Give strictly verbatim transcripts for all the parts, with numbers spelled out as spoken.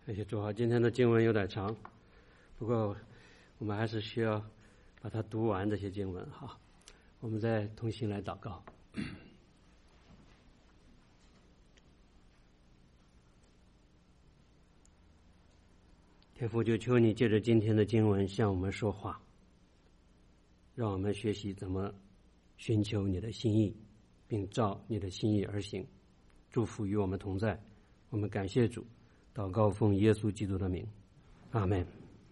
谢谢主啊，今天的经文有点长，不过我们还是需要把它读完这些经文哈。我们再同心来祷告。天父，就求你借着今天的经文向我们说话，让我们学习怎么寻求你的心意，并照你的心意而行。祝福与我们同在，我们感谢主，祷告奉耶稣基督的名，阿们。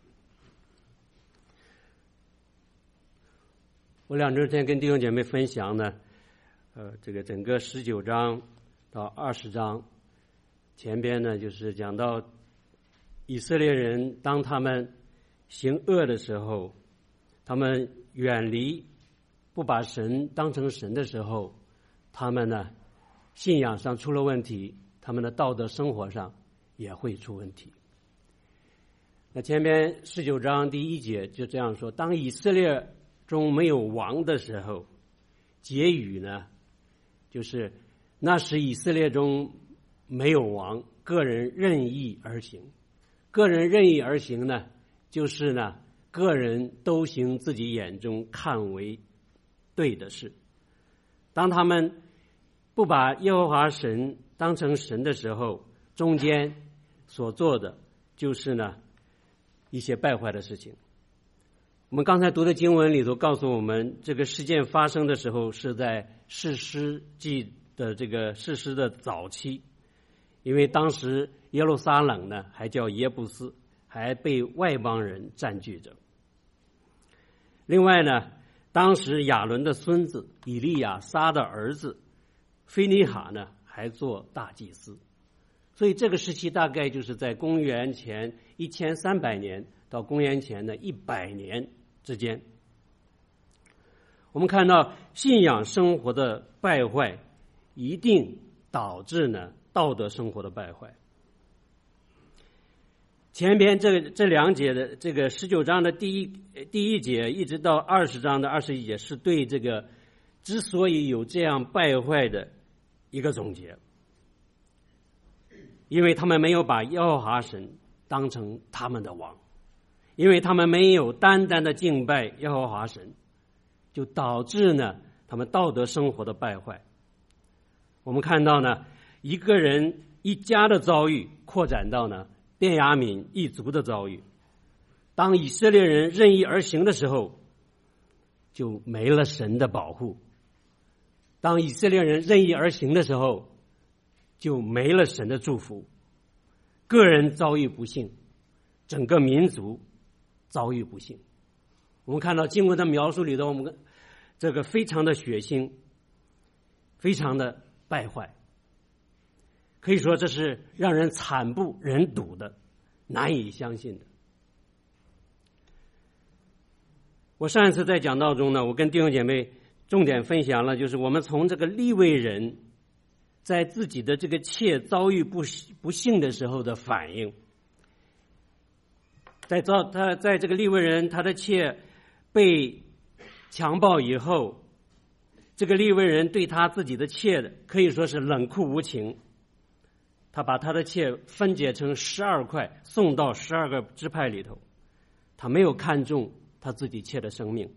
我两周前跟弟兄姐妹分享呢，呃，这个整个十九章到二十章前边呢，就是讲到以色列人当他们行恶的时候，他们远离不把神当成神的时候，他们呢信仰上出了问题，他们的道德生活上也会出问题。那前边十九章第一节就这样说：当以色列中没有王的时候，结语呢就是那时以色列中没有王，个人任意而行。个人任意而行呢，就是呢个人都行自己眼中看为对的事。当他们不把耶和华神当成神的时候，中间所做的就是呢一些败坏的事情。我们刚才读的经文里头告诉我们，这个事件发生的时候是在士师记的这个士师的早期，因为当时耶路撒冷呢还叫耶布斯，还被外邦人占据着。另外呢，当时亚伦的孙子以利亚撒的儿子非尼哈呢还做大祭司，所以这个时期大概就是在公元前一千三百年到公元前的一百年之间。我们看到信仰生活的败坏一定导致呢道德生活的败坏。前边这个这两节的这个十九章的第一第一节一直到二十章的二十一节，是对这个之所以有这样败坏的一个总结。因为他们没有把耶和华神当成他们的王，因为他们没有单单的敬拜耶和华神，就导致呢他们道德生活的败坏。我们看到呢一个人一家的遭遇扩展到呢便雅悯一族的遭遇。当以色列人任意而行的时候，就没了神的保护；当以色列人任意而行的时候，就没了神的祝福。个人遭遇不幸，整个民族遭遇不幸。我们看到经文的描述里头，我们这个非常的血腥，非常的败坏，可以说这是让人惨不忍睹的，难以相信的。我上一次在讲道中呢，我跟弟兄姐妹重点分享了，就是我们从这个利未人在自己的这个妾遭遇不不幸的时候的反应。在遭他在这个利未人他的妾被强暴以后，这个利未人对他自己的妾的可以说是冷酷无情。他把他的妾分解成十二块，送到十二个支派里头，他没有看重他自己妾的生命。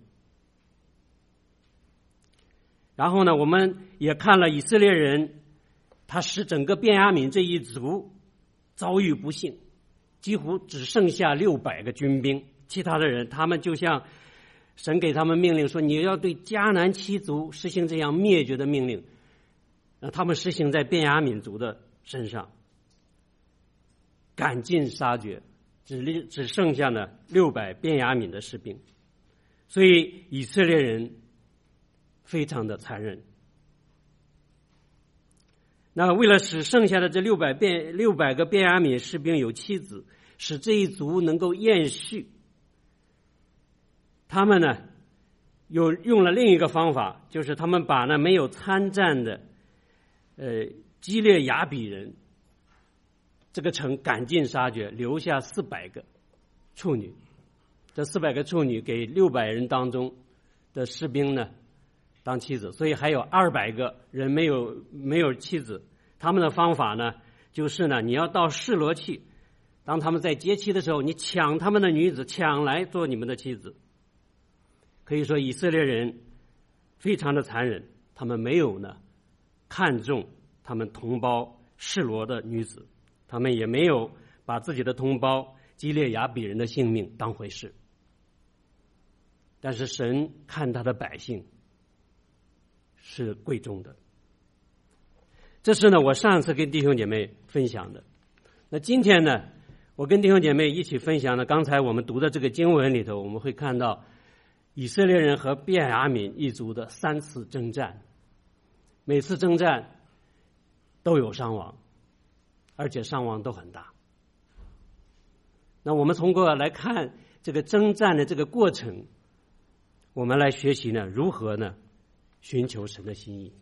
然后呢，我们也看了以色列人，他使整个便雅悯这一族遭遇不幸，几乎只剩下六百个军兵，其他的人他们就像神给他们命令说，你要对迦南七族实行这样灭绝的命令，让他们实行在便雅悯族的身上，赶尽杀绝，只只剩下呢六百便雅悯的士兵。所以以色列人非常的残忍。那为了使剩下的这六百便六百个便雅悯士兵有妻子，使这一族能够延续，他们呢又用了另一个方法，就是他们把那没有参战的呃基列雅比人这个城赶尽杀绝，留下四百个处女。这四百个处女给六百人当中的士兵呢当妻子，所以还有二百个人没有没有妻子。他们的方法呢，就是呢，你要到示罗去， 当他们在结妻的时候，你抢他们的女子，抢来做你们的妻子。可以说以色列人非常的残忍，他们没有呢看重他们同胞示罗的女子，他们也没有把自己的同胞基列雅比人的性命当回事。但是神看他的百姓是贵重的。这是呢我上次跟弟兄姐妹分享的。那今天呢，我跟弟兄姐妹一起分享的，刚才我们读的这个经文里头，我们会看到以色列人和便雅悯一族的三次征战，每次征战都有伤亡，而且伤亡都很大。那我们通过来看这个征战的这个过程，我们来学习呢如何呢寻求神的心意。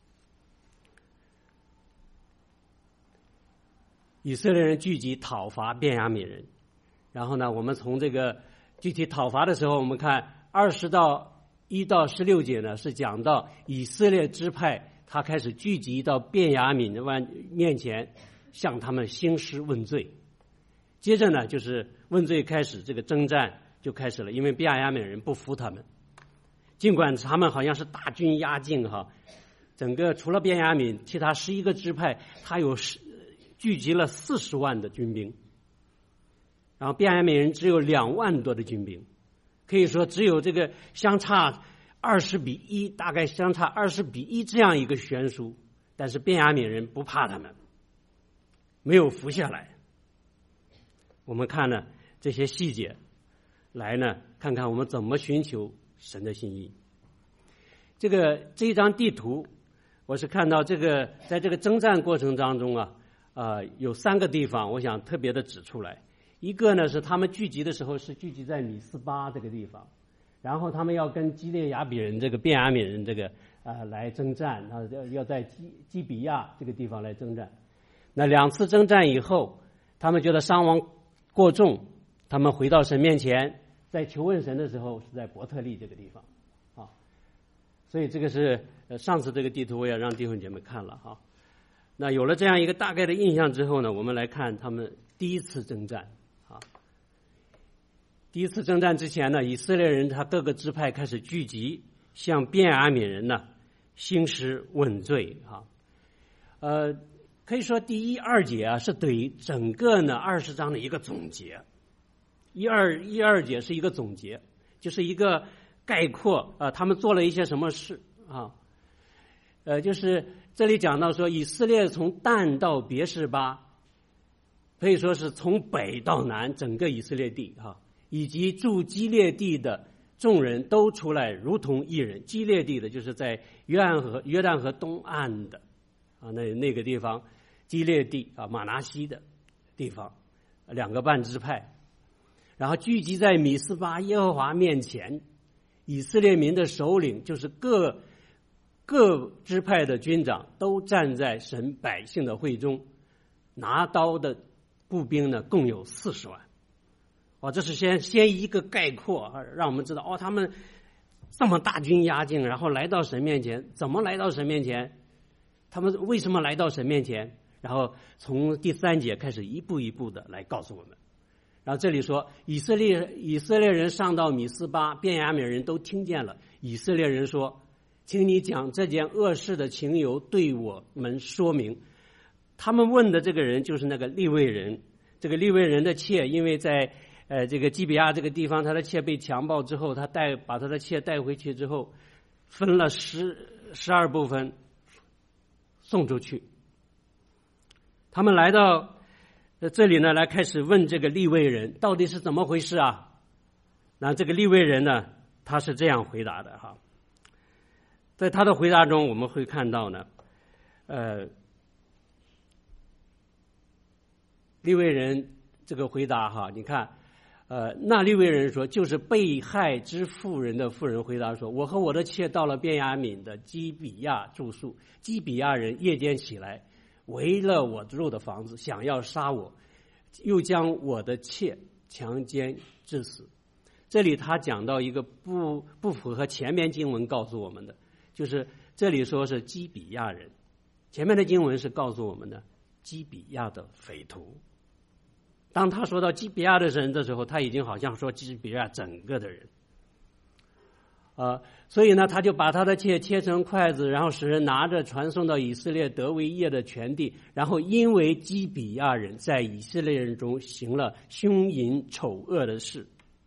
以色列人聚集讨伐便雅悯人，然后呢我们从这个具体讨伐的时候，我们看二十到一到十六节呢是讲到以色列支派他开始聚集到便雅悯人面前，向他们兴师问罪。接着呢就是问罪开始，这个征战就开始了，因为便雅悯人不服他们，尽管他们好像是大军压境哈，整个除了便雅悯，其他十一个支派他有聚集了四十万的军兵，然后便雅悯人只有两万多的军兵，可以说只有这个相差二十比一，大概相差二十比一这样一个悬殊，但是便雅悯人不怕他们，没有服下来。我们看呢这些细节，来呢看看我们怎么寻求神的心意。这个这一张地图，我是看到这个在这个征战过程当中啊，呃，有三个地方我想特别的指出来。一个呢是他们聚集的时候是聚集在米斯巴这个地方，然后他们要跟基列雅比人这个便雅悯人这个呃来征战，啊要在基基比亚这个地方来征战。那两次征战以后，他们觉得伤亡过重，他们回到神面前，在求问神的时候是在伯特利这个地方啊。所以这个是呃上次这个地图我也让弟兄姐妹看了哈。那有了这样一个大概的印象之后呢，我们来看他们第一次征战啊。第一次征战之前呢，以色列人他各个支派开始聚集，向便雅悯人呢兴师问罪啊。呃，可以说第一二节啊是对整个呢二十章的一个总结，一二一二节是一个总结，就是一个概括啊，他们做了一些什么事啊。呃，就是这里讲到说，以色列从但到别是巴，可以说是从北到南整个以色列地哈、啊，以及住基列地的众人都出来，如同一人。基列地的就是在约翰河约旦河东岸的啊，那那个地方，基列地啊，马拿西的地方，两个半支派，然后聚集在米斯巴耶和华面前。以色列民的首领就是各。各支派的军长都站在神百姓的会中，拿刀的步兵呢共有四十万。哦，这是先先一个概括，让我们知道哦，他们这么大军压境，然后来到神面前，怎么来到神面前？他们为什么来到神面前？然后从第三节开始一步一步的来告诉我们。然后这里说，以色列以色列人上到米斯巴，便雅悯人都听见了。以色列人说，请你将这件恶事的情由对我们说明。他们问的这个人就是那个利未人，这个利未人的妾，因为在呃这个基比亚这个地方，他的妾被强暴之后，他带把他的妾带回去之后，分了十十二部分送出去。他们来到这里呢，来开始问这个利未人到底是怎么回事啊？那这个利未人呢，他是这样回答的哈。在他的回答中，我们会看到呢，呃，利未人这个回答哈，你看，呃，那利未人说，就是被害之妇人的妇人回答说，我和我的妾到了便雅悯的基比亚住宿，基比亚人夜间起来，围了我住的房子，想要杀我，又将我的妾强奸致死。这里他讲到一个不不符合前面经文告诉我们的。就是这里说是基比亚人，前面的经文是告诉我们的基比亚的匪徒。 当他说到基比亚的人的时候，他已经好像说基比亚整个的人。呃，所以呢，他就把他的切切成筷子，然后使人拿着传送到以色列得为业的全地。然后因为基比亚人在以色列人中行了凶淫丑恶的事，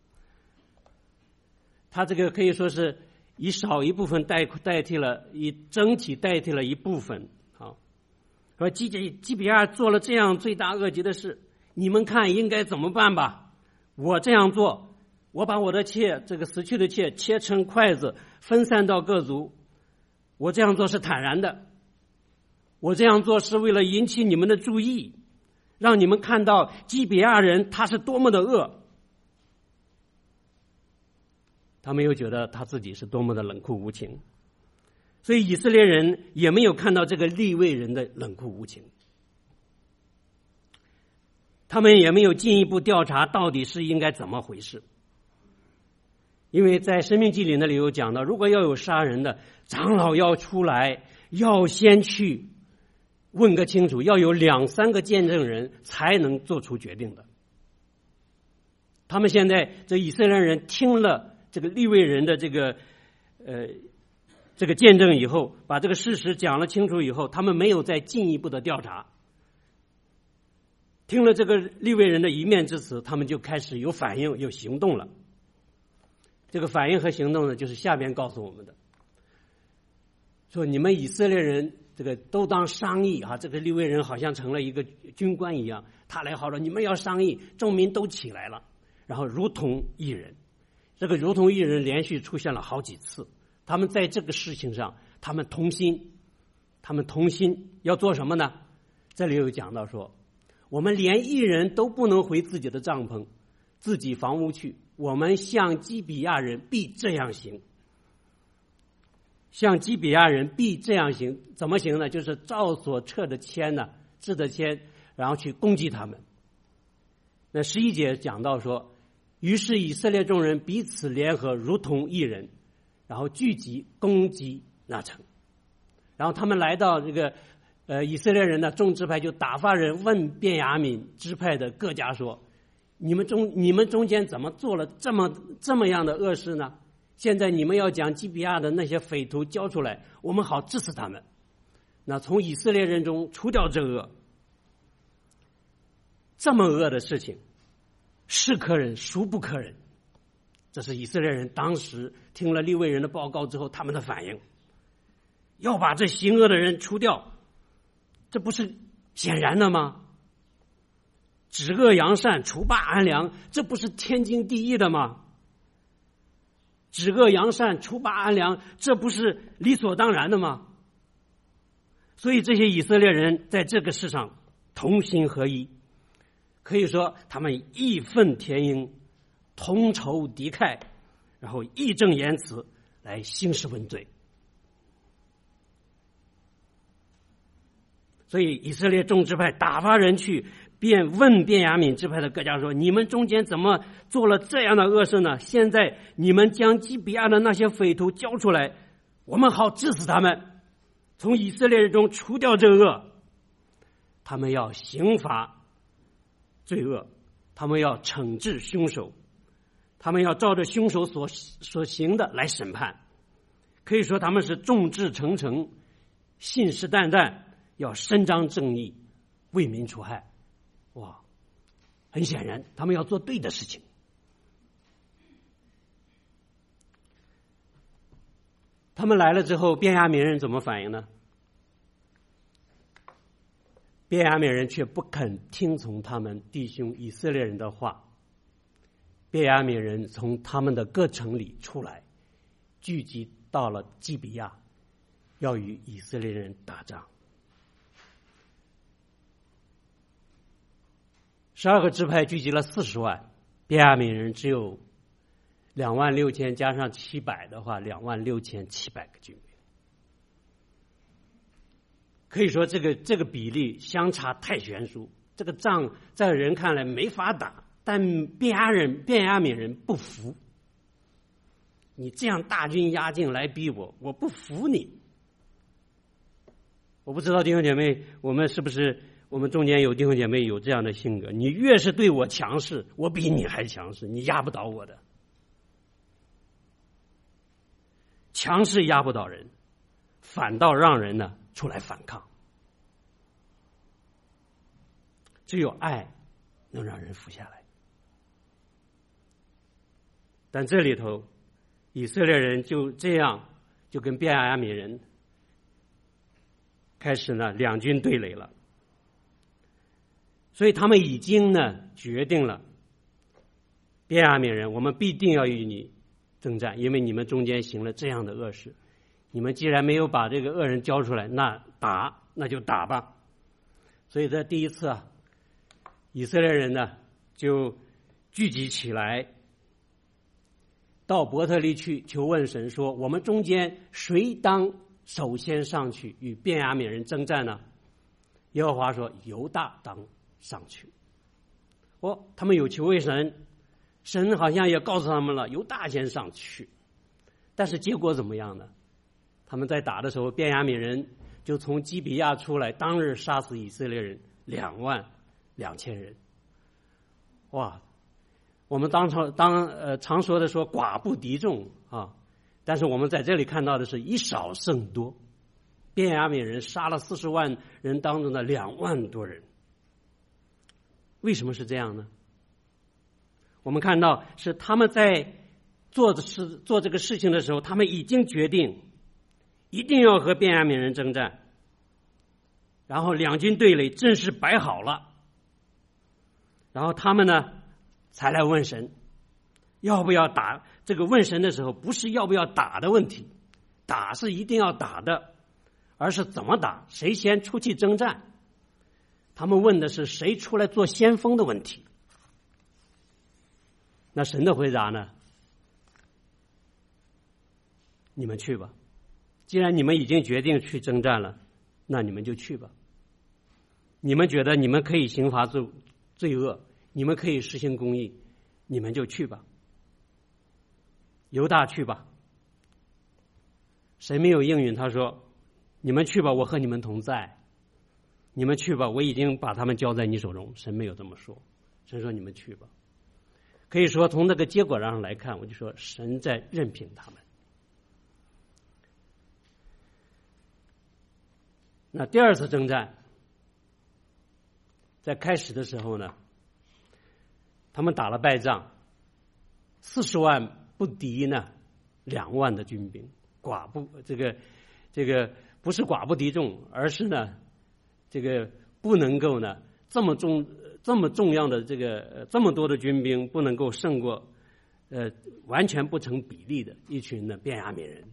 他这个可以说是以少一部分代代替了，以整体代替了一部分。好，说基基比亚做了这样罪大恶极的事，你们看应该怎么办吧？我这样做。我把我的妾，这个死去的妾切成筷子，分散到各族。我这样做是坦然的，我这样做是为了引起你们的注意，让你们看到基比亚人他是多么的恶。他没有觉得他自己是多么的冷酷无情，所以以色列人也没有看到这个利未人的冷酷无情，他们也没有进一步调查到底是应该怎么回事。因为在申命记里那里有讲到，如果要有杀人的，长老要出来，要先去问个清楚，要有两三个见证人才能做出决定的。他们现在这以色列人听了这个利未人的这个呃这个见证以后，把这个事实讲了清楚以后，他们没有再进一步的调查。听了这个利未人的一面之词，他们就开始有反应有行动了。这个反应和行动呢，就是下边告诉我们的，说你们以色列人这个都当商议啊，这个利未人好像成了一个军官一样，他来号召你们要商议，众民都起来了，然后如同一人，这个如同一人连续出现了好几次，他们在这个事情上，他们同心，他们同心要做什么呢？这里有讲到说，我们连一人都不能回自己的帐篷、自己房屋去。我们向基比亚人必这样行，向基比亚人必这样行，怎么行呢？就是照所撤的签呢，制的签，然后去攻击他们。那十一节讲到说，于是以色列众人彼此联合，如同一人，然后聚集攻击那城。然后他们来到这个呃以色列人的众支派，就打发人问便雅悯支派的各家说，你们中你们中间怎么做了这么这么样的恶事呢？现在你们要将基比亚的那些匪徒交出来，我们好治死他们。那从以色列人中除掉这恶，这么恶的事情，是可忍孰不可忍？这是以色列人当时听了利未人的报告之后他们的反应，要把这行恶的人除掉，这不是显然的吗？止恶扬善，除霸安良，这不是天经地义的吗？止恶扬善，除霸安良，这不是理所当然的吗？所以这些以色列人在这个事上同心合一，可以说他们义愤填膺，同仇敌忾，然后义正言辞来兴师问罪。所以以色列众支派打发人去，便问便雅悯支派的各家说，你们中间怎么做了这样的恶事呢？现在你们将基比亚的那些匪徒交出来，我们好治死他们，从以色列人中除掉这恶。他们要刑罚罪恶，他们要惩治凶手，他们要照着凶手所所行的来审判。可以说他们是众志成城，信誓旦旦，要伸张正义，为民除害。哇，很显然他们要做对的事情。他们来了之后，便雅悯人怎么反应呢？便雅悯人却不肯听从他们弟兄以色列人的话。便雅悯人从他们的各城里出来，聚集到了基比亚，要与以色列人打仗。十二个支派聚集了四十万，便雅悯人只有两万六千，加上七百的话，两万六千七百个军兵。可以说这个这个比例相差太悬殊，这个仗在人看来没法打，但便雅人便雅悯人不服。你这样大军压境来逼我，我不服你。我不知道弟兄姐妹，我们是不是我们中间有弟兄姐妹有这样的性格，你越是对我强势，我比你还强势，你压不倒我的。强势压不倒人，反倒让人呢出来反抗。只有爱能让人服下来。但这里头以色列人就这样就跟便雅悯人开始呢两军对垒了。所以他们已经呢决定了，便雅悯人，我们必定要与你征战，因为你们中间行了这样的恶事。你们既然没有把这个恶人交出来，那打那就打吧。所以在第一次啊，以色列人呢就聚集起来，到伯特利去求问神说：我们中间谁当首先上去与便雅悯人征战呢？耶和华说：犹大当上去。哦，他们有求问神，神好像也告诉他们了，犹大先上去。但是结果怎么样呢？他们在打的时候，便雅悯人就从基比亚出来，当日杀死以色列人两万两千人。哇！我们当常当呃常说的说寡不敌众啊，但是我们在这里看到的是以少胜多。便雅悯人杀了四十万人当中的两万多人。为什么是这样呢？我们看到是他们在做的事做这个事情的时候，他们已经决定一定要和便雅悯人征战，然后两军对垒阵势摆好了，然后他们呢才来问神要不要打。这个问神的时候不是要不要打的问题，打是一定要打的，而是怎么打，谁先出去征战。他们问的是谁出来做先锋的问题。那神的回答呢？你们去吧，既然你们已经决定去征战了，那你们就去吧。你们觉得你们可以刑罚罪罪恶，你们可以实行公义，你们就去吧。犹大去吧。神没有应允，他说你们去吧，我和你们同在。你们去吧，我已经把他们交在你手中。神没有这么说，神说你们去吧。可以说从这个结果上来看，我就说神在任凭他们。那第二次征战在开始的时候呢，他们打了败仗，四十万不敌呢两万的军兵，寡不这个这个不是寡不敌众，而是呢这个不能够呢这么重这么重要的这个这么多的军兵不能够胜过呃完全不成比例的一群的便雅悯人。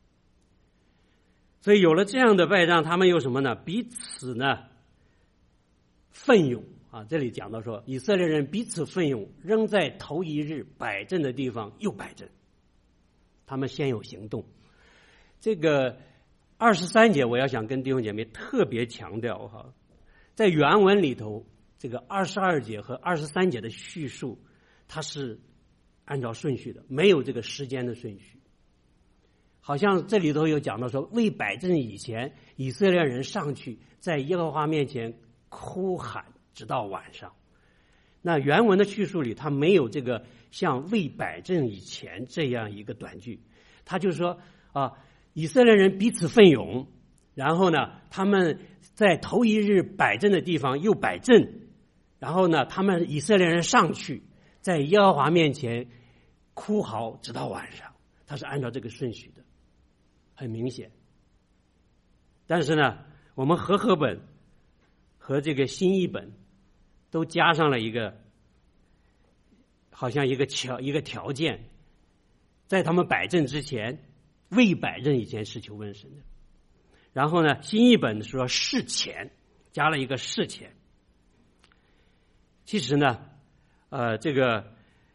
所以有了这样的败仗，他们有什么呢？彼此呢奋勇啊！这里讲到说，以色列人彼此奋勇，仍在头一日摆阵的地方又摆阵。他们先有行动。这个二十三节，我要想跟弟兄姐妹特别强调哈，在原文里头，这个二十二节和二十三节的叙述，它是按照顺序的，没有这个时间的顺序。好像这里头有讲到说，未摆阵以前，以色列人上去在耶和华面前哭喊，直到晚上。那原文的叙述里，他没有这个像未摆阵以前这样一个短句，他就说啊，以色列人彼此奋勇，然后呢，他们在头一日摆阵的地方又摆阵，然后呢，他们以色列人上去在耶和华面前哭嚎，直到晚上。他是按照这个顺序的。很明显，但是呢，我们和合本和这个新译本都加上了一个，好像一个条一个条件，在他们摆阵之前，未摆阵以前是求问神的。然后呢，新译本说事前，加了一个事前。其实呢，呃，这个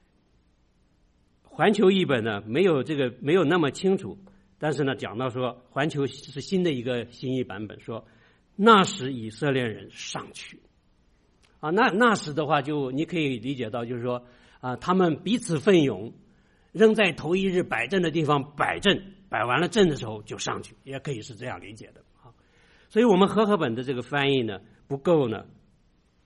环球译本呢，没有这个没有那么清楚。但是呢，讲到说环球是新的一个新译版本，说那时以色列人上去啊，那那时的话就你可以理解到，就是说啊，他们彼此奋勇，仍在头一日摆阵的地方摆阵，摆完了阵的时候就上去，也可以是这样理解的啊。所以我们和合本的这个翻译呢不够呢，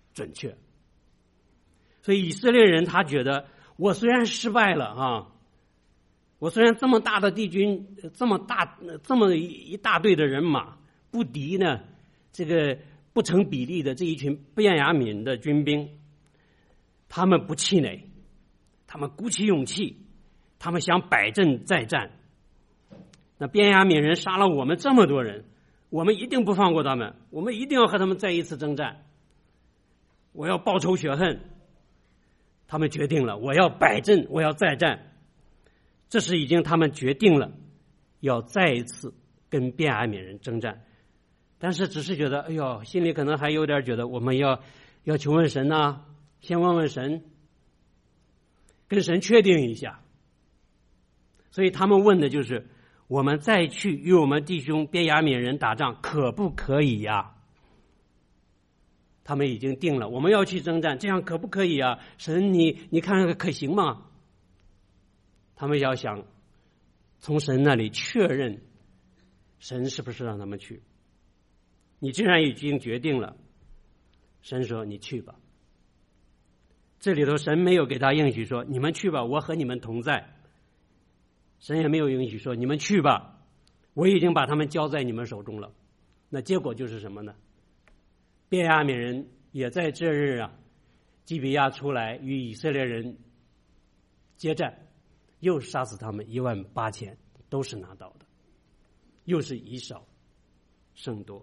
准确。所以以色列人他觉得，我虽然失败了啊，我虽然这么大的地军，这么大这么一大队的人马不敌呢这个不成比例的这一群便雅悯的军兵，他们不气馁，他们鼓起勇气，他们想摆阵再战。那便雅悯人杀了我们这么多人，我们一定不放过他们，我们一定要和他们再一次征战，我要报仇雪恨。他们决定了，我要摆阵，我要再战。这是已经他们决定了要再一次跟便雅悯人征战，但是只是觉得，哎呦，心里可能还有点觉得我们要要求问神啊，先问问神，跟神确定一下。所以他们问的就是，我们再去与我们弟兄便雅悯人打仗，可不可以呀？他们已经定了，我们要去征战，这样可不可以啊？神你你看看可行吗？他们要想从神那里确认神是不是让他们去。你既然已经决定了，神说你去吧。这里头神没有给他应许说你们去吧，我和你们同在。神也没有允许说你们去吧，我已经把他们交在你们手中了。那结果就是什么呢？便雅悯人也在这日啊，基比亚出来与以色列人接战，又杀死他们一万八千，都是拿到的，又是以少胜多。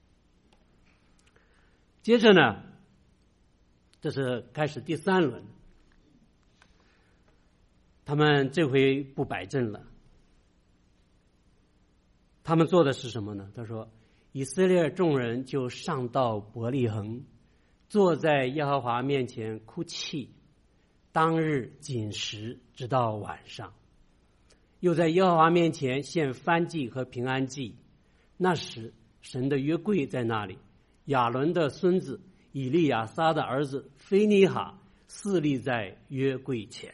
接着呢，这是开始第三轮，他们这回不摆阵了，他们做的是什么呢？他说，以色列众人就上到伯利恒，坐在耶和华面前哭泣，当日禁食直到晚上，又在耶和华面前献燔祭和平安祭。那时神的约柜在那里，亚伦的孙子以利亚撒的儿子菲尼哈侍立在约柜前。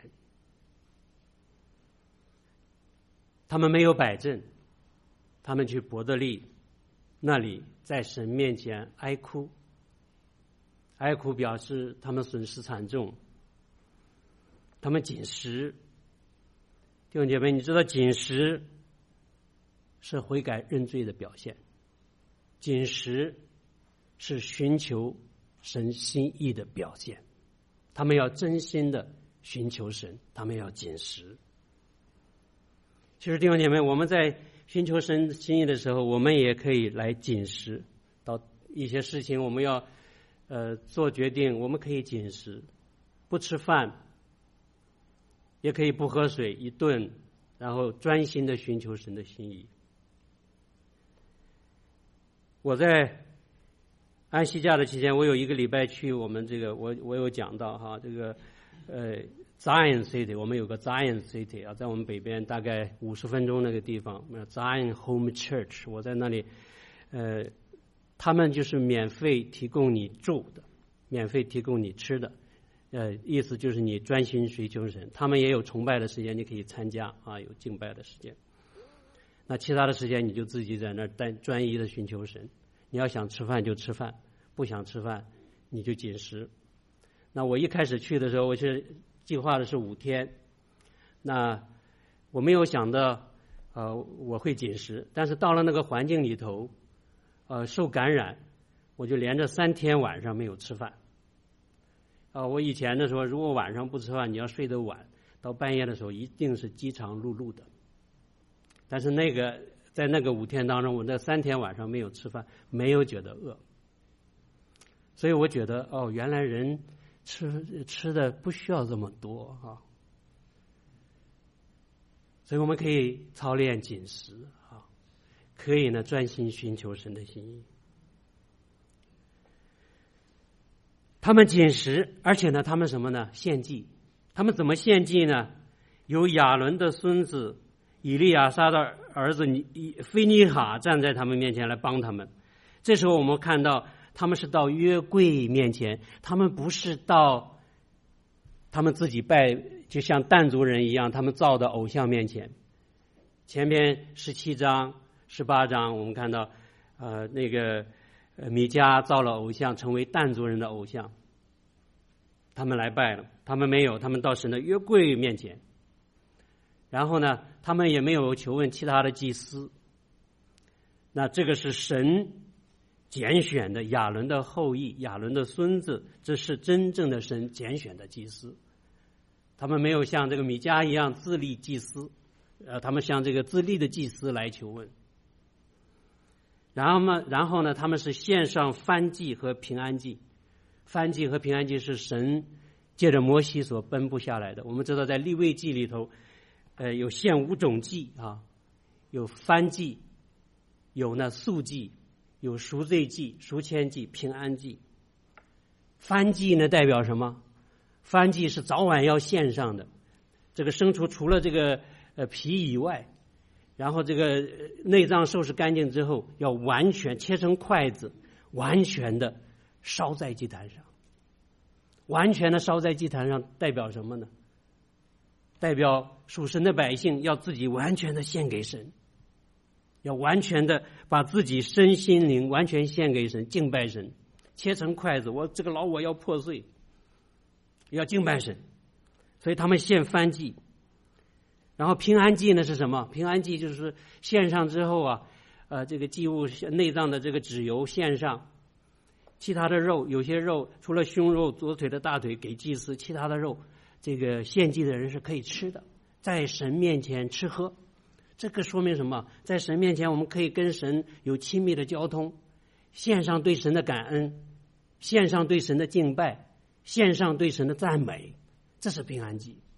他们没有摆阵，他们去伯特利那里在神面前哀哭，哀哭表示他们损失惨重，他们禁食。弟兄姐妹，你知道禁食是悔改认罪的表现，禁食是寻求神心意的表现。他们要真心的寻求神，他们要禁食。其实弟兄姐妹，我们在寻求神心意的时候，我们也可以来禁食。到一些事情我们要呃做决定，我们可以禁食，不吃饭，也可以不喝水一顿，然后专心的寻求神的心意。我在安息假的期间，我有一个礼拜去我们这个，我我有讲到哈，这个呃 Zion City， 我们有个 Zion City 啊，在我们北边大概五十分钟那个地方 ，Zion Home Church， 我在那里，呃，他们就是免费提供你住的，免费提供你吃的，呃，意思就是你专心寻求神。他们也有崇拜的时间，你可以参加啊，有敬拜的时间。那其他的时间你就自己在那儿单专一的寻求神。你要想吃饭就吃饭，不想吃饭你就禁食。那我一开始去的时候，我是计划的是五天，那我没有想到呃我会禁食，但是到了那个环境里头，呃受感染，我就连着三天晚上没有吃饭。啊、呃，我以前的时候，如果晚上不吃饭，你要睡得晚，到半夜的时候一定是饥肠辘辘的。但是那个在那个五天当中，我那三天晚上没有吃饭，没有觉得饿。所以我觉得哦，原来人吃吃的不需要这么多啊，所以我们可以操练禁食啊，可以呢专心寻求神的心意。他们禁食，而且呢，他们什么呢？献祭。他们怎么献祭呢？有亚伦的孙子以利亚撒的儿子菲尼哈站在他们面前来帮他们。这时候我们看到他们是到约柜面前，他们不是到他们自己拜，就像但族人一样，他们造的偶像面前。前边十七章、十八章，我们看到，呃，那个呃米迦造了偶像，成为但族人的偶像，他们来拜了，他们没有，他们到神的约柜面前，然后呢，他们也没有求问其他的祭司。那这个是神拣选的亚伦的后裔，亚伦的孙子，这是真正的神拣选的祭司。他们没有像这个米迦一样自立祭司，呃，他们向这个自立的祭司来求问。然后呢，然后呢，他们是献上燔祭和平安祭。燔祭和平安祭是神借着摩西所颁布下来的。我们知道，在利未记里头，呃，有献五种祭啊，有燔祭，有呢素祭，有赎罪祭、赎愆祭、平安祭。燔祭呢代表什么？燔祭是早晚要献上的，这个牲畜除了这个呃皮以外，然后这个内脏收拾干净之后，要完全切成筷子，完全的烧在祭坛上。完全的烧在祭坛上代表什么呢？代表属神的百姓要自己完全的献给神，要完全的把自己身心灵完全献给神，敬拜神。切成筷子，我这个老我要破碎，要敬拜神，所以他们献燔祭。然后平安祭呢是什么？平安祭就是献上之后啊，呃，这个祭物内脏的这个脂油献上，其他的肉，有些肉除了胸肉、左腿的大腿给祭司，其他的肉，这个献祭的人是可以吃的，在神面前吃喝。这个说明什么？在神面前我们可以跟神有亲密的交通，献上对神的感恩，献上对神的敬拜，献上对神的赞美，这是平安祭。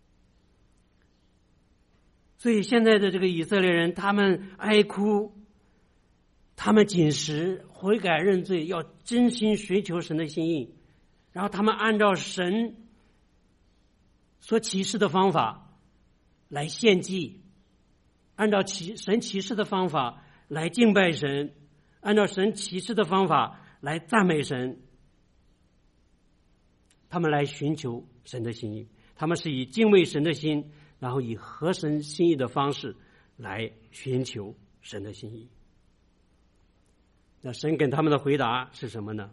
所以现在的这个以色列人，他们哀哭，他们禁食，悔改认罪，要真心寻求神的心意，然后他们按照神所启示的方法来献祭，按照神启示的方法来敬拜神，按照神启示的方法来赞美神，他们来寻求神的心意，他们是以敬畏神的心，然后以合神心意的方式来寻求神的心意。那神给他们的回答是什么呢？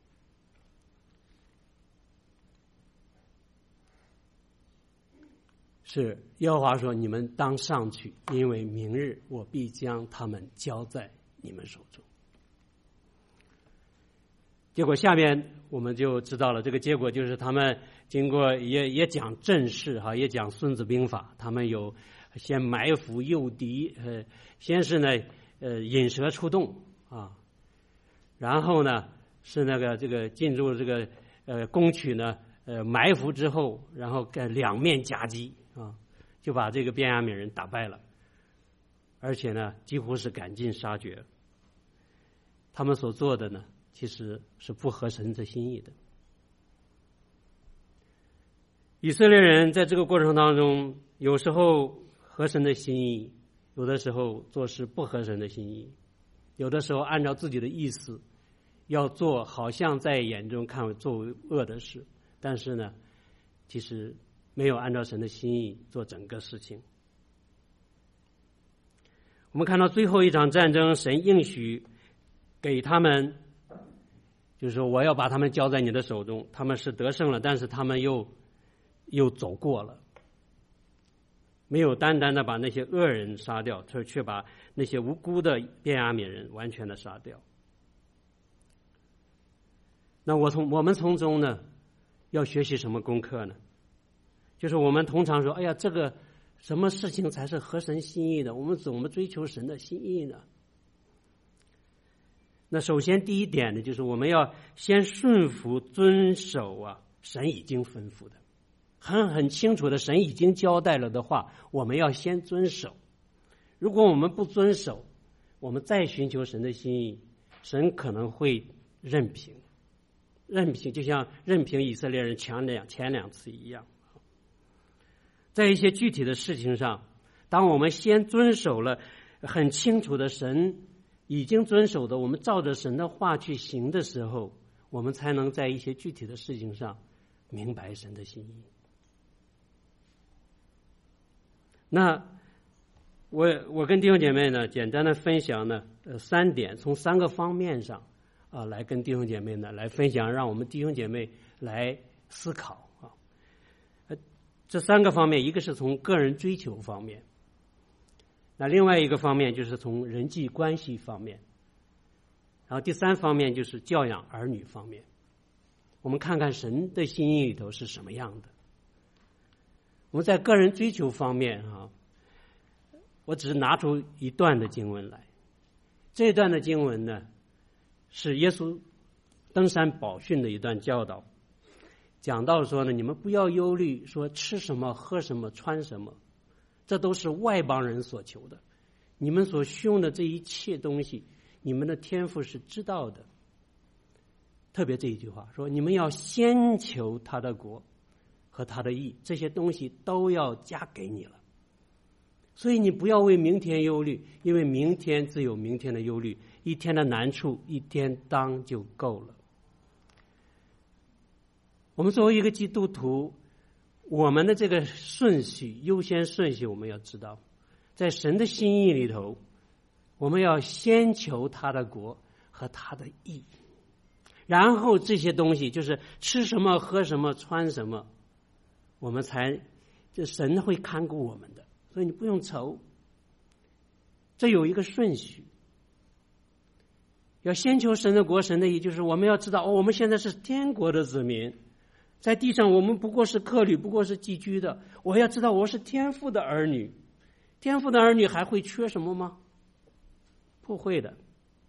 是耶和华说，你们当上去，因为明日我必将他们交在你们手中。结果下面我们就知道了，这个结果就是他们经过也也讲阵势哈，也讲孙子兵法，他们有先埋伏诱敌，呃，先是呢呃引蛇出洞啊，然后呢是那个这个进入这个呃攻取呢呃埋伏之后，然后两面夹击啊，就把这个便雅悯人打败了，而且呢几乎是赶尽杀绝。他们所做的呢，其实是不合神的心意的。以色列人在这个过程当中，有时候合神的心意，有的时候做事不合神的心意，有的时候按照自己的意思要做，好像在眼中看为作为恶的事，但是呢，其实没有按照神的心意做整个事情。我们看到最后一场战争，神应许给他们，就是说我要把他们交在你的手中，他们是得胜了，但是他们又又走过了，没有单单的把那些恶人杀掉，却却把那些无辜的便雅悯人完全的杀掉。那我从我们从中呢，要学习什么功课呢？就是我们通常说，哎呀，这个什么事情才是合神心意的？我们怎么追求神的心意呢？那首先第一点呢，就是我们要先顺服遵守啊，神已经吩咐的，很很清楚的，神已经交代了的话，我们要先遵守。如果我们不遵守，我们再寻求神的心意，神可能会任凭，任凭，就像任凭以色列人前两前两次一样。在一些具体的事情上，当我们先遵守了很清楚的神已经遵守的，我们照着神的话去行的时候，我们才能在一些具体的事情上明白神的心意。那我我跟弟兄姐妹呢，简单的分享呢，呃，三点，从三个方面上啊，来跟弟兄姐妹呢来分享，让我们弟兄姐妹来思考啊。呃，这三个方面，一个是从个人追求方面，那另外一个方面就是从人际关系方面，然后第三方面就是教养儿女方面。我们看看神的心意里头是什么样的。我们在个人追求方面啊，我只是拿出一段的经文来。这一段的经文呢，是耶稣登山宝训的一段教导，讲到说呢，你们不要忧虑说吃什么喝什么穿什么，这都是外邦人所求的，你们所需用的这一切东西，你们的天父是知道的。特别这一句话说，你们要先求他的国和他的义，这些东西都要加给你了。所以你不要为明天忧虑，因为明天自有明天的忧虑，一天的难处一天当就够了。我们作为一个基督徒，我们的这个顺序优先顺序我们要知道，在神的心意里头，我们要先求他的国和他的义，然后这些东西就是吃什么喝什么穿什么，我们才这神会看顾我们的，所以你不用愁。这有一个顺序，要先求神的国神的义，就是我们要知道哦，我们现在是天国的子民，在地上我们不过是客旅，不过是寄居的。我要知道我是天父的儿女，天父的儿女还会缺什么吗？不会的。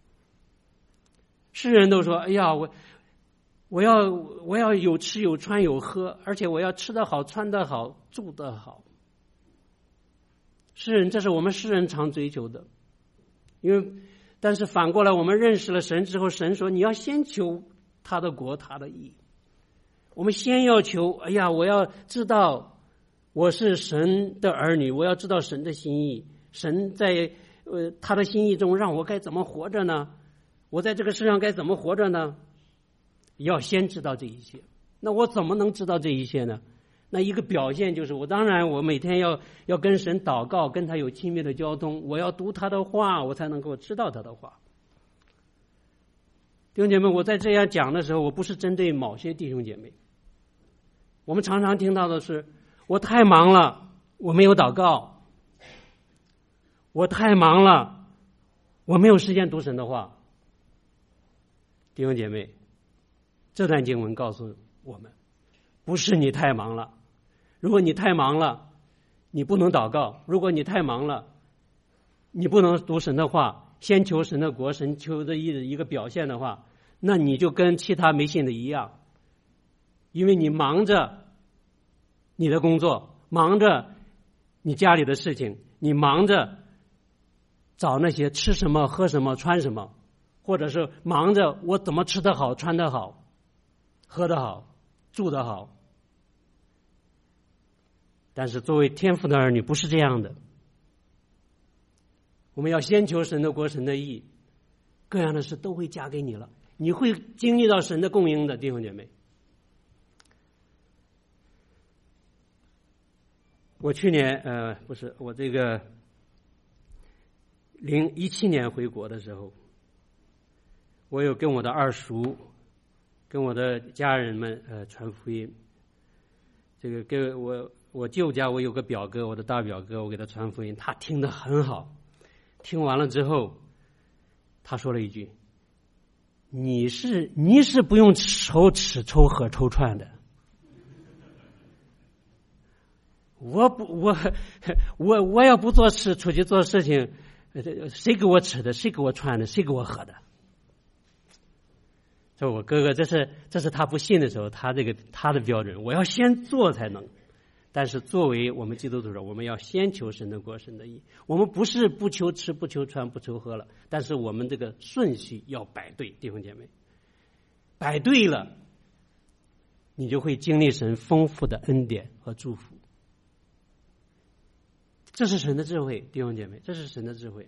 世人都说，哎呀，我我要我要有吃有穿有喝，而且我要吃得好穿得好住得好。世人，这是我们世人常追求的。因为但是反过来，我们认识了神之后，神说你要先求他的国他的义。我们先要求，哎呀，我要知道我是神的儿女，我要知道神的心意，神在呃他的心意中让我该怎么活着呢？我在这个世上该怎么活着呢？要先知道这一切。那我怎么能知道这一切呢？那一个表现就是，我当然我每天要要跟神祷告，跟他有亲密的交通，我要读他的话，我才能够知道他的话。弟兄姐妹，我在这样讲的时候，我不是针对某些弟兄姐妹。我们常常听到的是，我太忙了，我没有祷告；我太忙了，我没有时间读神的话。弟兄姐妹，这段经文告诉我们，不是你太忙了。如果你太忙了，你不能祷告；如果你太忙了，你不能读神的话，先求神的国，神求的义的一个表现的话，那你就跟其他没信的一样，因为你忙着你的工作，忙着你家里的事情，你忙着找那些吃什么喝什么穿什么，或者是忙着我怎么吃得好穿得好喝得好住得好。但是作为天父的儿女不是这样的，我们要先求神的国神的义，各样的事都会加给你了，你会经历到神的供应的。弟兄姐妹，我去年呃不是我这个零一七年回国的时候，我有跟我的二叔跟我的家人们呃传福音。这个跟我我舅家我有个表哥，我的大表哥，我给他传福音，他听得很好。听完了之后，他说了一句：你是你是不用愁吃抽喝抽串的，我不我我我要不做事出去做事情，谁给我吃的谁给我穿的谁给我喝的。这我哥哥，这是这是他不信的时候，他这个他的标准，我要先做才能。但是作为我们基督徒人，我们要先求神的国神的义。我们不是不求吃不求穿不求喝了，但是我们这个顺序要摆对。弟兄姐妹，摆对了，你就会经历神丰富的恩典和祝福。这是神的智慧，弟兄姐妹，这是神的智慧。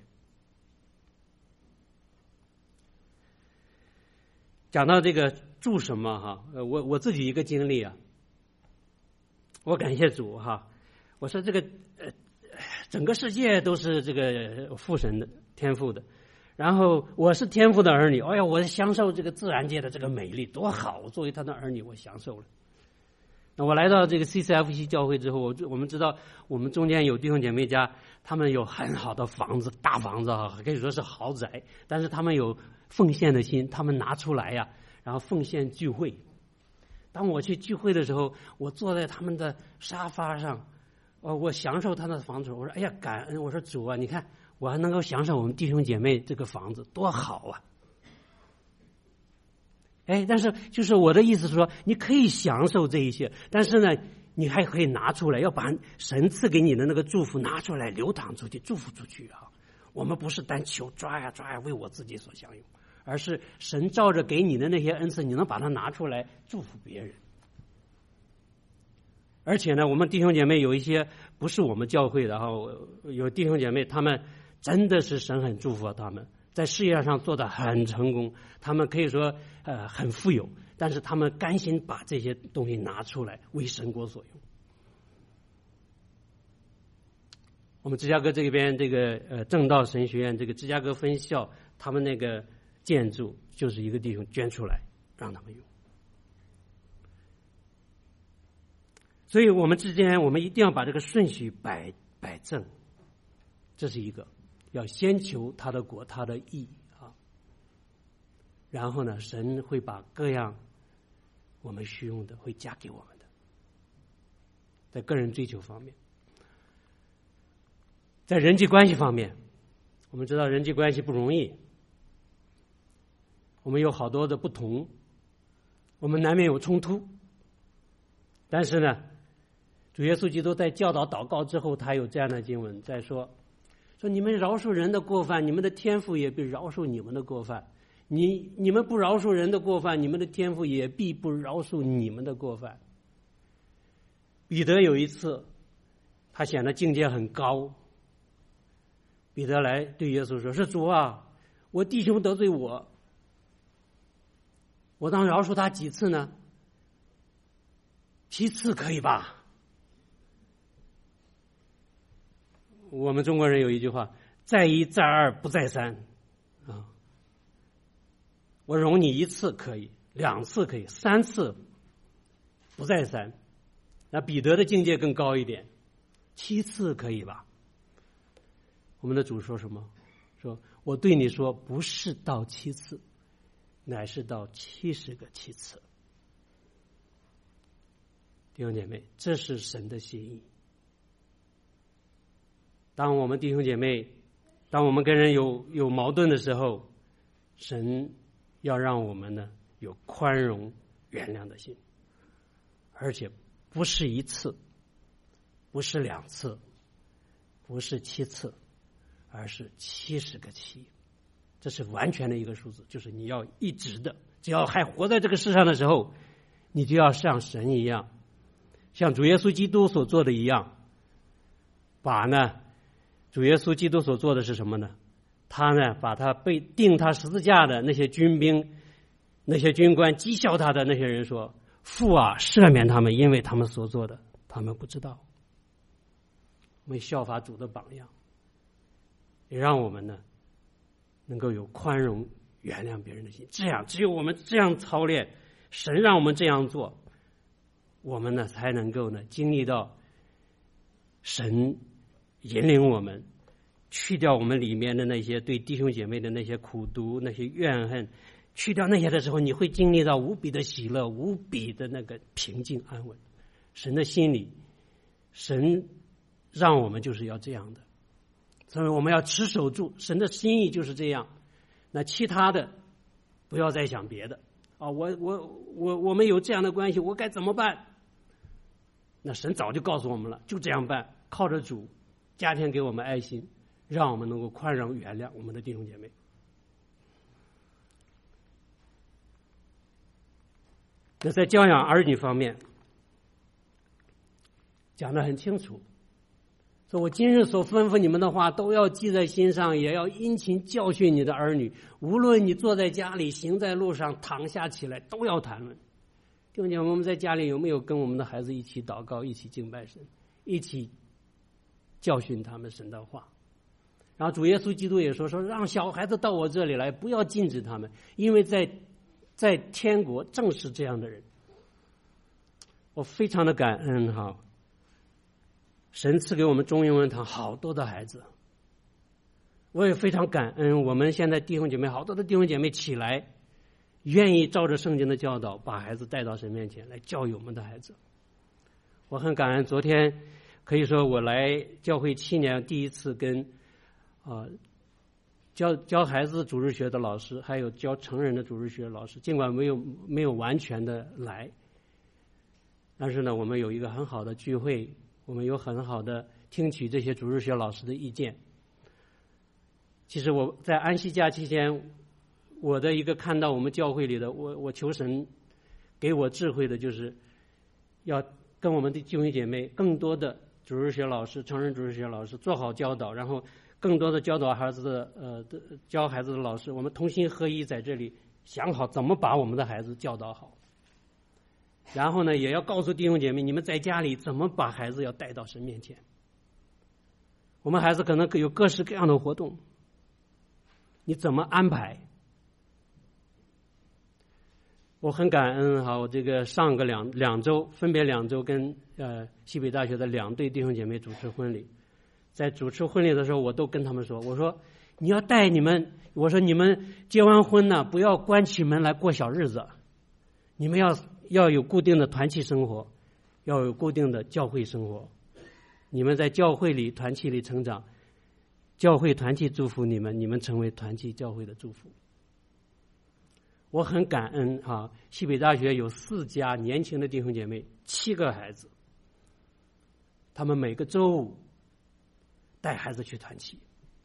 讲到这个住什么哈，我我自己一个经历啊，我感谢主哈。我说这个呃，整个世界都是这个父神的天父的， 然后我是天父的儿女，哎呀，我享受这个自然界的这个美丽，多好！我作为他的儿女，我享受了。那我来到这个 C C F C 教会之后，我我们知道我们中间有弟兄姐妹家，他们有很好的房子，大房子啊，可以说是豪宅，但是他们有奉献的心，他们拿出来呀、啊，然后奉献聚会。当我去聚会的时候，我坐在他们的沙发上，哦，我享受他的房子，我说哎呀感恩，我说主啊，你看我还能够享受我们弟兄姐妹这个房子，多好啊！哎，但是就是我的意思是说，你可以享受这一些，但是呢，你还可以拿出来，要把神赐给你的那个祝福拿出来，流淌出去，祝福出去啊！我们不是单求抓呀抓呀为我自己所享用，而是神照着给你的那些恩赐，你能把它拿出来祝福别人。而且呢，我们弟兄姐妹有一些不是我们教会的哈，有弟兄姐妹他们真的是神很祝福他们。在事业上做得很成功，他们可以说呃很富有，但是他们甘心把这些东西拿出来为神国所用。我们芝加哥这边这个呃正道神学院这个芝加哥分校，他们那个建筑就是一个弟兄捐出来让他们用。所以我们之间我们一定要把这个顺序摆摆正，这是一个。要先求他的国，他的义啊，然后呢，神会把各样我们需用的会加给我们的，在个人追求方面，在人际关系方面，我们知道人际关系不容易，我们有好多的不同，我们难免有冲突，但是呢，主耶稣基督在教导祷告之后，他有这样的经文在说。说你们饶恕人的过犯，你们的天父也必饶恕你们的过犯。你你们不饶恕人的过犯，你们的天父也必不饶恕你们的过犯。彼得有一次，他显得境界很高。彼得来对耶稣说：“是主啊，我弟兄得罪我，我当饶恕他几次呢？七次可以吧？”我们中国人有一句话：“再一再二不再三。”啊，我容你一次可以，两次可以，三次不再三。那彼得的境界更高一点，七次可以吧？我们的主说什么？说我对你说，不是到七次，乃是到七十个七次。弟兄姐妹，这是神的心意。当我们弟兄姐妹，当我们跟人有有矛盾的时候，神要让我们呢有宽容原谅的心，而且不是一次，不是两次，不是七次，而是七十个七。这是完全的一个数字，就是你要一直的，只要还活在这个世上的时候，你就要像神一样，像主耶稣基督所做的一样，把呢主耶稣基督所做的是什么呢？他呢，把他被钉他十字架的那些军兵、那些军官讥笑他的那些人说：“父啊，赦免他们，因为他们所做的，他们不知道。”我们效法主的榜样，也让我们呢能够有宽容、原谅别人的心。这样，只有我们这样操练，神让我们这样做，我们呢才能够呢经历到神引领我们，去掉我们里面的那些对弟兄姐妹的那些苦毒、那些怨恨，去掉那些的时候，你会经历到无比的喜乐、无比的那个平静安稳。神的心里，神让我们就是要这样的，所以我们要持守住神的心意就是这样。那其他的不要再想别的啊！我我我我们有这样的关系，我该怎么办？那神早就告诉我们了，就这样办，靠着主加添给我们爱心，让我们能够宽容原谅我们的弟兄姐妹。那在教养儿女方面讲得很清楚，说我今日所吩咐你们的话都要记在心上，也要殷勤教训你的儿女，无论你坐在家里，行在路上，躺下起来，都要谈论。弟兄姐妹，我们在家里有没有跟我们的孩子一起祷告，一起敬拜神，一起教训他们神的话？ 然后主耶稣基督也说说让小孩子到我这里来，不要禁止他们，因为在在天国正是这样的人。我非常的感恩哈，神赐给我们中英文堂好多的孩子，我也非常感恩我们现在弟兄姐妹好多的弟兄姐妹起来，愿意照着圣经的教导把孩子带到神面前来教育我们的孩子。我很感恩，昨天可以说我来教会七年，第一次跟啊、呃、教教孩子主日学的老师，还有教成人的主日学老师，尽管没有没有完全的来，但是呢，我们有一个很好的聚会，我们有很好的听取这些主日学老师的意见。其实我在安息假期间，我的一个看到我们教会里的，我我求神给我智慧的，就是要跟我们的弟兄姐妹更多的主日学老师、成人主日学老师做好教导，然后更多的教导孩子的呃的教孩子的老师，我们同心合一在这里想好怎么把我们的孩子教导好。然后呢，也要告诉弟兄姐妹，你们在家里怎么把孩子要带到神面前。我们孩子可能有各式各样的活动，你怎么安排？我很感恩哈，我这个上个两两周，分别两周跟呃西北大学的两对弟兄姐妹主持婚礼。在主持婚礼的时候，我都跟他们说，我说你要带你们，我说你们结完婚呢，不要关起门来过小日子，你们要要有固定的团契生活，要有固定的教会生活。你们在教会里团契里成长，教会团契祝福你们，你们成为团契教会的祝福。我很感恩啊，西北大学有四家年轻的弟兄姐妹，七个孩子，他们每个周五带孩子去团契。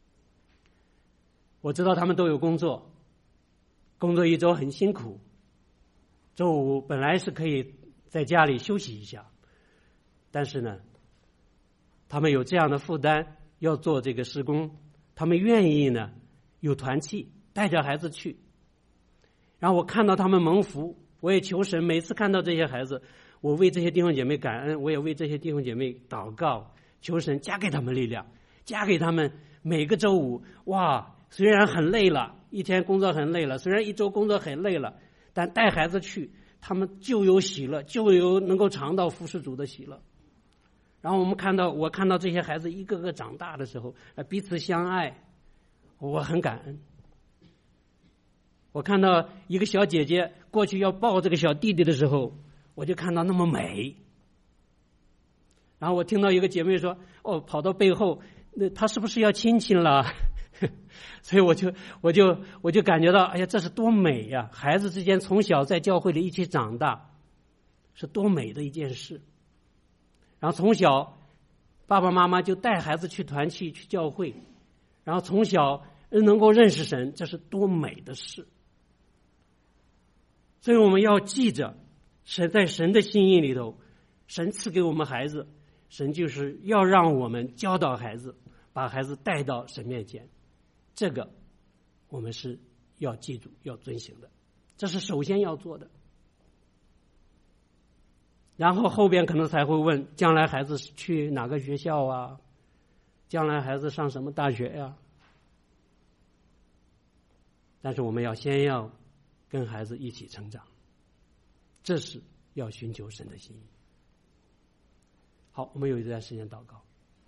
我知道他们都有工作，工作一周很辛苦，周五本来是可以在家里休息一下，但是呢，他们有这样的负担要做这个事工，他们愿意呢有团契带着孩子去。然后我看到他们蒙福，我也求神，每次看到这些孩子，我为这些弟兄姐妹感恩，我也为这些弟兄姐妹祷告，求神加给他们力量，加给他们每个周五，哇，虽然很累了，一天工作很累了，虽然一周工作很累了，但带孩子去，他们就有喜乐，就有能够尝到服侍主的喜乐。然后我们看到，我看到这些孩子一个个长大的时候，彼此相爱，我很感恩。我看到一个小姐姐过去要抱这个小弟弟的时候，我就看到那么美。然后我听到一个姐妹说，哦，跑到背后，那她是不是要亲亲了？所以我就我就我就感觉到，哎呀，这是多美呀！孩子之间从小在教会里一起长大，是多美的一件事。然后从小爸爸妈妈就带孩子去团契去教会，然后从小能够认识神，这是多美的事。所以我们要记着，神在神的心意里头，神赐给我们孩子，神就是要让我们教导孩子，把孩子带到神面前，这个我们是要记住要遵行的，这是首先要做的。然后后边可能才会问，将来孩子去哪个学校啊？将来孩子上什么大学呀？但是我们要先要跟孩子一起成长，这是要寻求神的心意。好，我们有一段时间祷告。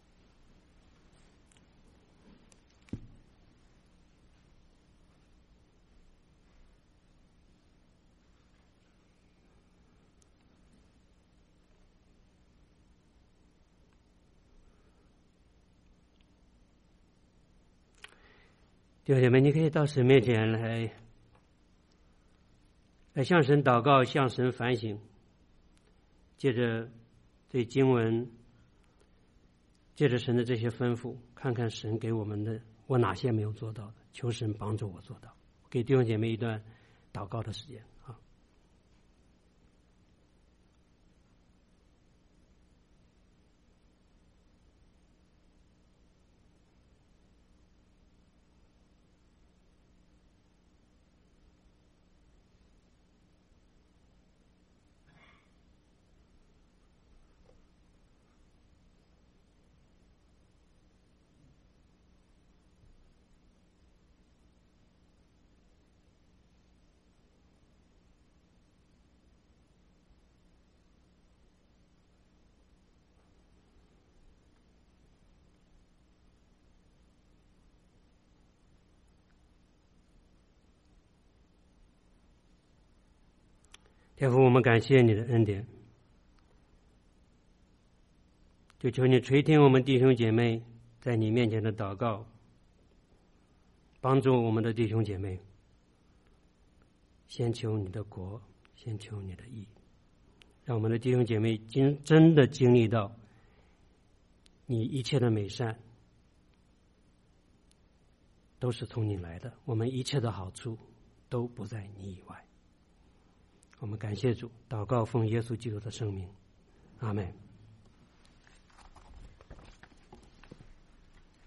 弟兄姐妹，你可以到神面前来，来向神祷告，向神反省，借着对经文，借着神的这些吩咐，看看神给我们的我哪些没有做到的，求神帮助我做到。给弟兄姐妹一段祷告的时间啊。 天父，我们感谢你的恩典，就求你垂听我们弟兄姐妹在你面前的祷告，帮助我们的弟兄姐妹，先求你的国，先求你的义，让我们的弟兄姐妹经真的经历到你一切的美善都是从你来的，我们一切的好处都不在你以外。我们感谢主，祷告奉耶稣基督的圣名，阿们。